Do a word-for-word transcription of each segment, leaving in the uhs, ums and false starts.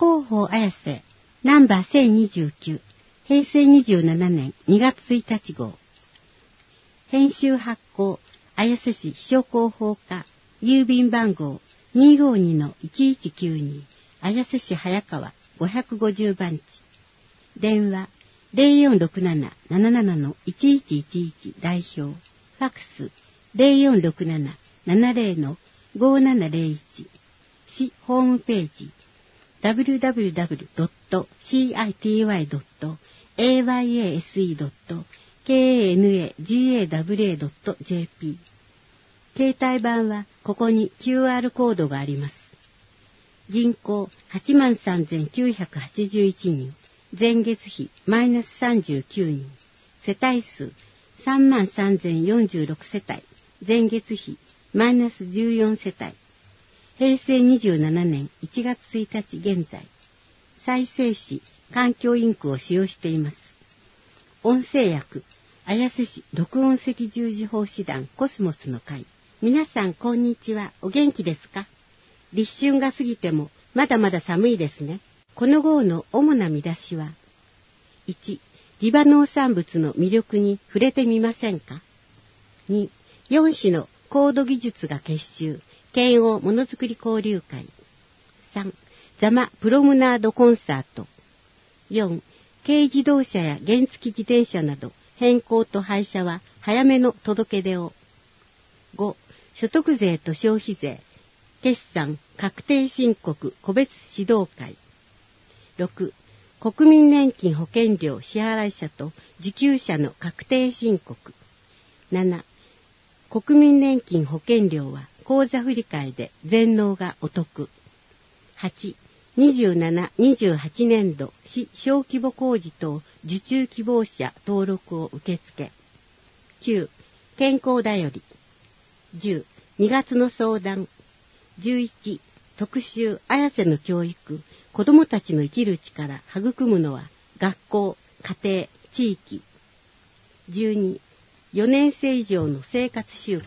広報綾瀬ナンバーせんにじゅうきゅうへいせいにじゅうななねんにがつついたち号。編集発行綾瀬市秘書広報課郵便番号 にーごーにのいちいちきゅうに 綾瀬市早川ごひゃくごじゅうばんち。電話 ゼロよんろくなな ななななのいちいちいちいち 代表。ファックス ゼロよんろくなな ななゼロのごーななゼロいち。市ホームページ ダブリューダブリューダブリュードットシーアイティーワイドットエーワイエーエスイードットケーエーエヌエージーエーダブリューエードットジェーピー。携帯版はここに キューアール コードがあります。人口 はちまんさんぜんきゅうひゃくはちじゅういちにん。前月比マイナスさんじゅうきゅうにん。世帯数 さんまんさんぜんよんじゅうろく 世帯。前月比マイナスじゅうよんせたい。へいせいにじゅうななねんいちがつついたち現在、再生紙環境インクを使用しています。音声訳、綾瀬市録音赤十字法師団コスモスの会。皆さんこんにちは。お元気ですか？立春が過ぎてもまだまだ寒いですね。この号の主な見出しは、いち. 地場農産物の魅力に触れてみませんか？に. よん種の高度技術が結集、県央ものづくり交流会。さん. ザマプロムナードコンサート。よん. 軽自動車や原付自転車など変更と廃車は早めの届け出を。ご. 所得税と消費税決算確定申告個別指導会。ろく. 国民年金保険料支払者と受給者の確定申告。なな. 国民年金保険料は口座振替で全納がお得。はち. にじゅうなな、にじゅうはちねんど市小規模工事等受注希望者登録を受付。きゅう. 健康だより。じゅう. にがつの相談。じゅういち. 特集綾瀬の教育、子どもたちの生きる力育むのは学校、家庭、地域。じゅうに. よねんせい以上の生活習慣。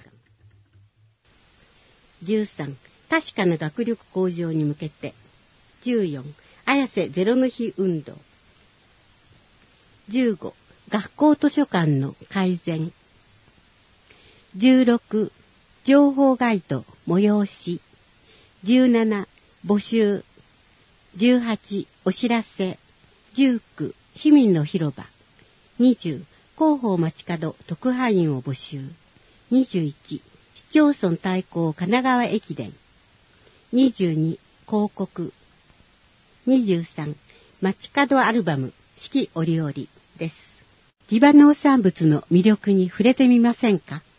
じゅうさん. 確かな学力向上に向けて。じゅうよん. 綾瀬ゼロの日運動。じゅうご. 学校図書館の改善。じゅうろく. 情報ガイド催し。じゅうなな. 募集。じゅうはち. お知らせ。じゅうきゅう. 市民の広場。にじゅう. 広報街角特派員を募集。にじゅういち. 市町村対抗神奈川駅伝。にじゅうに. 広告。にじゅうさん. 街角アルバム四季折々です。地場農産物の魅力に触れてみませんか？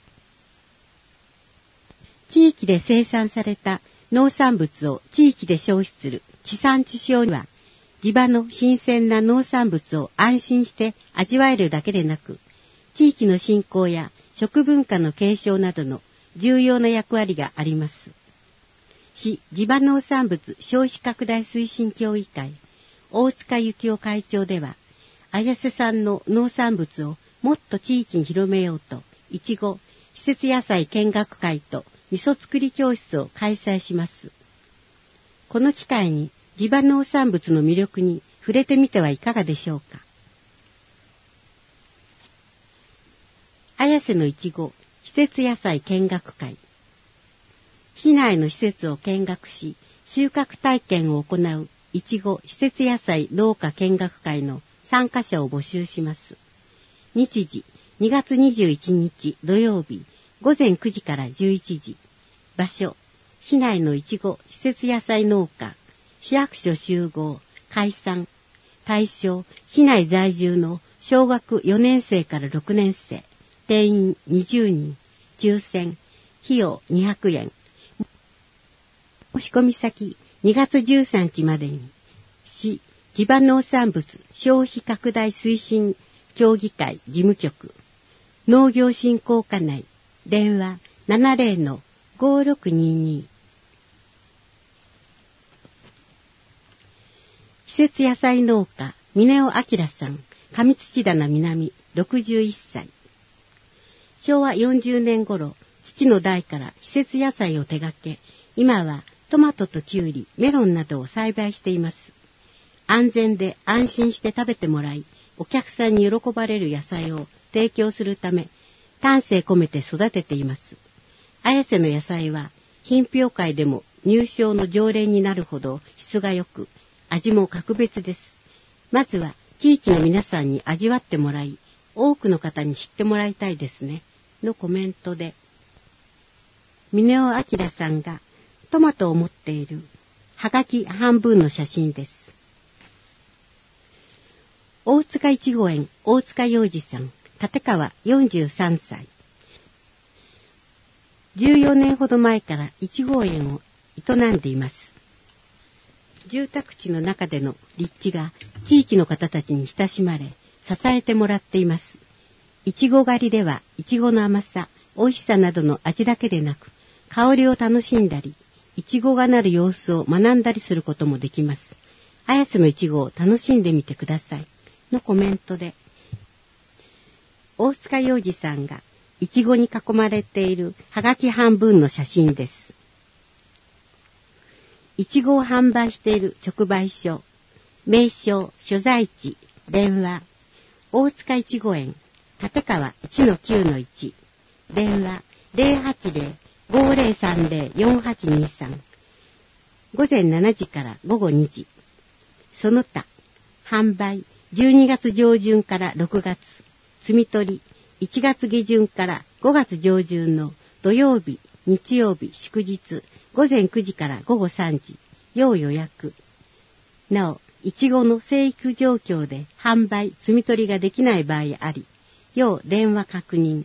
地域で生産された農産物を地域で消費する地産地消には、地場の新鮮な農産物を安心して味わえるだけでなく、地域の振興や食文化の継承などの重要な役割があります。市地場農産物消費拡大推進協議会大塚幸夫会長では、綾瀬産の農産物をもっと地域に広めようと、いちご施設野菜見学会と味噌作り教室を開催します。この機会に地場農産物の魅力に触れてみてはいかがでしょうか。綾瀬のいちご施設野菜見学会。市内の施設を見学し、収穫体験を行ういちご施設野菜農家見学会の参加者を募集します。日時にがつにじゅういちにち土曜日ごぜんくじからじゅういちじ。場所、市内のいちご施設野菜農家、市役所集合、解散。対象、市内在住の小学よねんせいからろくねんせい。定員にじゅうにん。抽選。費用にひゃくえん。申し込み先、にがつじゅうさんにちまでに、市地場農産物消費拡大推進協議会事務局、農業振興課内、電話 ななゼロのごろくにに。施設野菜農家、峰尾明さん、上土棚南、ろくじゅういっさい。しょうわよんじゅうねん頃、父の代から施設野菜を手掛け、今はトマトとキュウリ、メロンなどを栽培しています。安全で安心して食べてもらい、お客さんに喜ばれる野菜を提供するため、丹精込めて育てています。綾瀬の野菜は、品評会でも入賞の常連になるほど質が良く、味も格別です。まずは地域の皆さんに味わってもらい、多くの方に知ってもらいたいですね、のコメントで、峰尾明さんがトマトを持っているはがき半分の写真です。大塚いちご園大塚洋二さん、立川よんじゅうさんさい。じゅうよねんほど前からいちご園を営んでいます。住宅地の中での立地が地域の方たちに親しまれ、支えてもらっています。いちご狩りでは、いちごの甘さ、美味しさなどの味だけでなく、香りを楽しんだり、いちごがなる様子を学んだりすることもできます。綾瀬のいちごを楽しんでみてください、のコメントで、大塚洋二さんがいちごに囲まれているはがき半分の写真です。いちごを販売している直売所、名称、所在地、電話、大塚いちご園、立川 いちのきゅうのいち、電話 ゼロはちゼロ ごゼロさんゼロ よんはちにさん、午前しちじから午後にじ、その他、販売じゅうにがつ上旬からろくがつ、摘み取りいちがつ下旬からごがつ上旬の土曜日、日曜日、祝日、午前くじから午後さんじ、要予約。なお、いちごの生育状況で販売、摘み取りができない場合あり、要電話確認。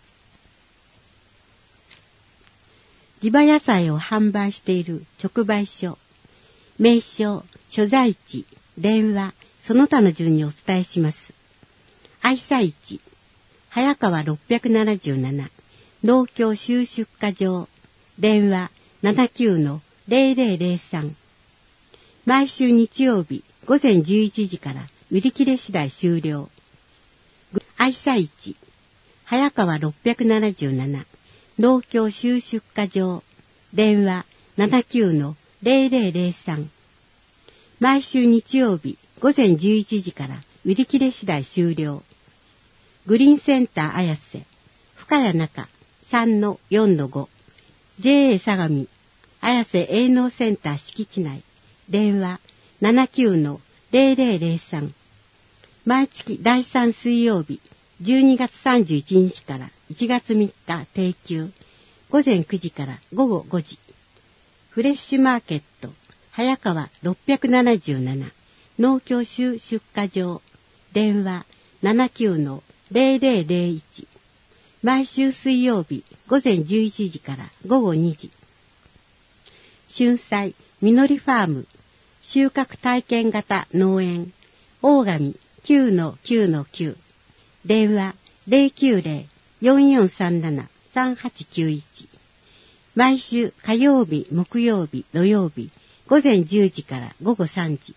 地場野菜を販売している直売所、名称、所在地、電話、その他の順にお伝えします。愛妻市、早川ろっぴゃくななじゅうなな、農協収出荷場、電話 ななきゅうのゼロゼロゼロさん。毎週日曜日午前じゅういちじから売り切れ次第終了。愛妻市、早川ろっぴゃくななじゅうなな、農協収出荷場、電話 ななきゅうのゼロゼロゼロさん。毎週日曜日午前じゅういちじから売り切れ次第終了。グリーンセンター綾瀬、深谷中 さんのよんのご、ジェーエー 相模、綾瀬営農センター敷地内、電話 ななきゅうのゼロゼロゼロさん。毎月だいさん水曜日、じゅうにがつさんじゅういちにちからいちがつみっか定休、午前くじから午後ごじ。フレッシュマーケット、早川ろっぴゃくななじゅうなな、農協収出荷場、電話 ななきゅうのゼロゼロゼロいち。毎週水曜日午前じゅういちじから午後にじ。春菜みのりファーム収穫体験型農園大神 きゅうのきゅうのきゅう、電話 ゼロきゅうゼロ よんよんさんなな さんはちきゅういち。毎週火曜日木曜日土曜日午前じゅうじから午後さんじ。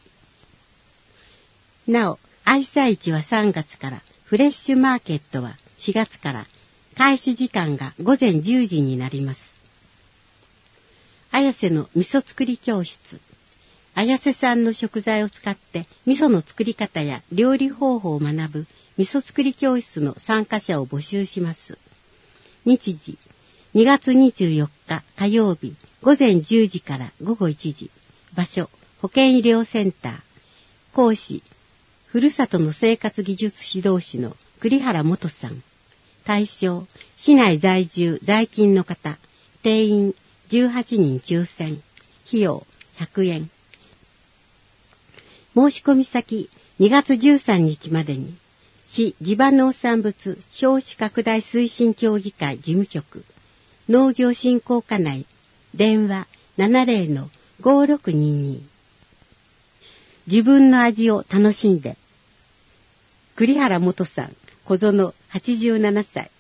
なお、愛妻市はさんがつから、フレッシュマーケットはしがつから、開始時間が午前じゅうじになります。綾瀬の味噌作り教室。綾瀬産の食材を使って味噌の作り方や料理方法を学ぶ味噌作り教室の参加者を募集します。日時、にがつにじゅうよっか火曜日午前じゅうじから午後いちじ。場所、保健医療センター。講師、ふるさとの生活技術指導士の栗原元さん。対象、市内在住在勤の方。定員じゅうはちにん抽選。費用ひゃくえん。申し込み先、にがつじゅうさんにちまでに、市地場農産物消費拡大推進協議会事務局、農業振興課内、電話 ななゼロのごろくにに。自分の味を楽しんで。栗原元さん、小園はちじゅうななさい。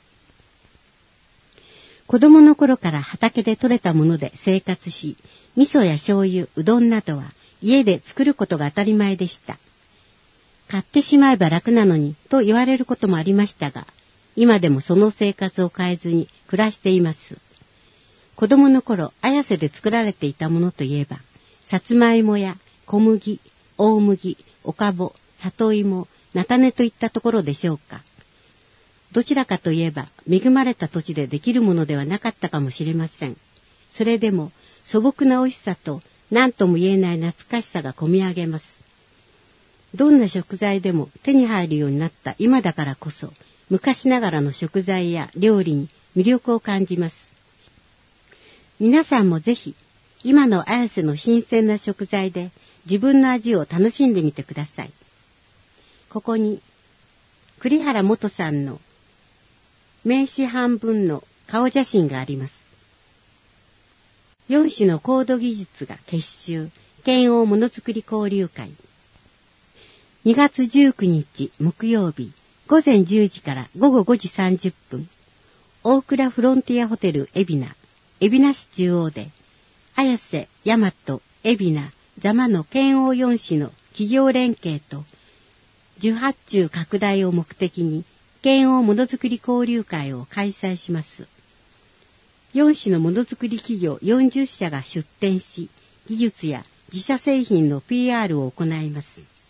子供の頃から畑で採れたもので生活し、味噌や醤油、うどんなどは家で作ることが当たり前でした。買ってしまえば楽なのにと言われることもありましたが、今でもその生活を変えずに暮らしています。 子供の頃、綾瀬で作られていたものといえば、さつまいもや小麦、大麦、おかぼ、里芋、菜種といったところでしょうか。どちらかといえば、恵まれた土地でできるものではなかったかもしれません。それでも、素朴な美味しさと、何とも言えない懐かしさがこみ上げます。どんな食材でも手に入るようになった今だからこそ、昔ながらの食材や料理に魅力を感じます。皆さんもぜひ、今の綾瀬の新鮮な食材で自分の味を楽しんでみてください。ここに、栗原元さんの名刺半分の顔写真があります。よん種の高度技術が結集、剣王ものづくり交流会。にがつじゅうくにち木曜日、午前じゅうじから午後ごじさんじゅっぷん、大倉フロンティアホテル海老名、海老名市中央で、綾瀬、大和、海老名、座間の剣王よん種の企業連携と、受発注拡大を目的に、剣王ものづくり交流会を開催します。よん種のものづくり企業よんじゅっしゃが出展し、技術や自社製品の ピーアール を行います。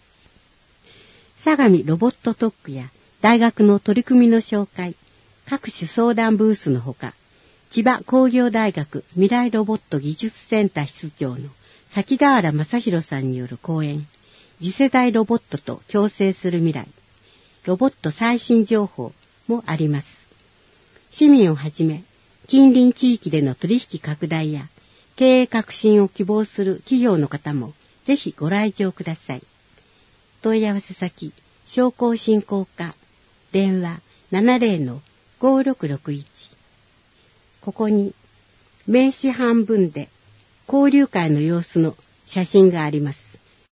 相模ロボット特区や大学の取り組みの紹介、各種相談ブースのほか、千葉工業大学未来ロボット技術センター室長の崎河原正宏さんによる講演、次世代ロボットと共生する未来、ロボット最新情報もあります。市民をはじめ、近隣地域での取引拡大や経営革新を希望する企業の方もぜひご来場ください。問い合わせ先、商工振興課、電話 ななぜろのごろくろくいち。ここに名刺半分で交流会の様子の写真があります。